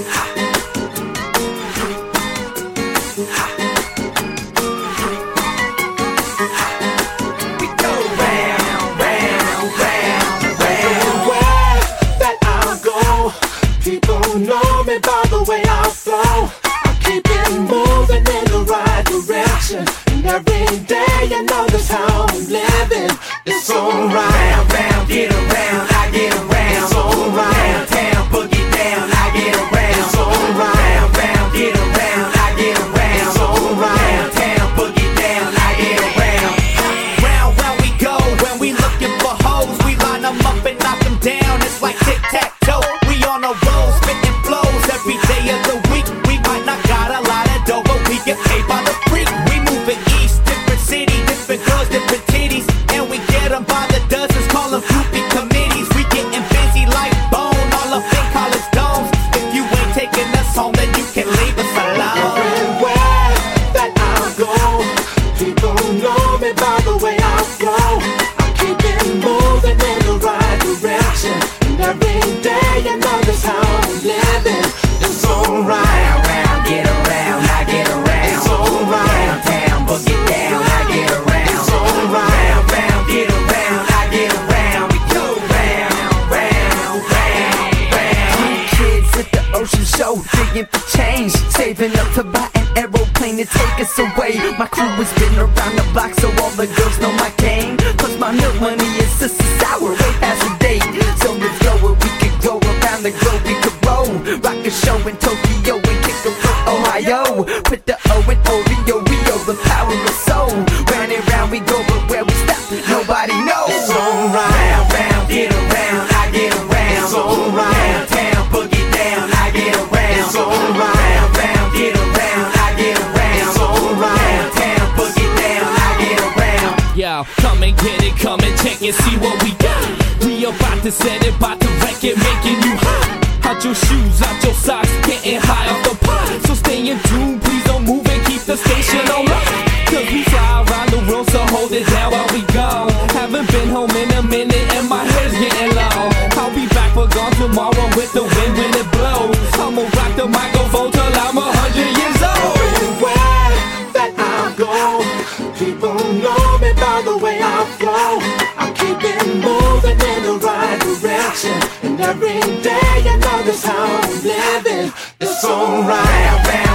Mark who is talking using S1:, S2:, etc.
S1: People know me by the way I flow. I keep it moving in the right direction, and every day you know that's how I'm living. It's alright.
S2: Round, round, get around, I get around.
S1: It's alright.
S2: Downtown, boogie down, I get around.
S1: It's alright.
S2: Round, round, get around, I get around.
S1: It's alright.
S2: Downtown, boogie down, I get around. Round, round we go, when we looking for hoes, we line them up and knock them down. It's like tic-tac-toe, we on a roll, spitting flows every day of the week. We might not got a lot of dough, but we get paid by the freak. We moving east, different city, different girls, different titties, and we get them by the dozens, call them groupie committees. We getting busy like Bone, all up in college domes. If you ain't taking us home, then you can leave us alone.
S1: Everywhere that I go, people know me by the way I flow. I keep it moving in the right direction, and every day you know that's how I'm living. It's alright.
S2: Round, round, get around, I get around.
S1: It's alright.
S2: Downtown, boogie down, I get around.
S1: It's alright.
S2: Round, round, get around, I get around. We go round, round, round, round.
S3: Kids at the ocean show, digging for change, saving up to buy an aeroplane to take us away. My crew has been around the block, so all the girls know my game. Plus my milk money is sister sour, way past the date. So let's go where we could go around the globe. We could roll, rock a show in Tokyo and kick a from Ohio. Put the O in Oreo, Rio, the power of soul. Round and round we go, but where we stop, nobody knows.
S1: It's alright.
S2: Round, round, get around, I get around.
S1: It's alright.
S2: Downtown, boogie down, I get around.
S1: It's alright.
S2: Round, round, get around, I get around.
S1: It's alright.
S2: Downtown, boogie down, I get around.
S4: Yo, come and get it, come and check it, see what we got. We about to set it, about to wreck it, making you hot. Out your shoes, out your socks, getting high off the pot. So stay in tune, please don't move and keep the station on lock. Cause we fly around the world, so hold it down while we go. Haven't been home in a minute and my hair's getting low. I'll be back for gone tomorrow with the wind when it blows. I'ma rock the microphone till I'm 100 years old.
S1: Everywhere that I go, people know me by the way I flow. I keep it moving in the right direction, and every day you know that's how I'm living. It's alright.
S2: Round,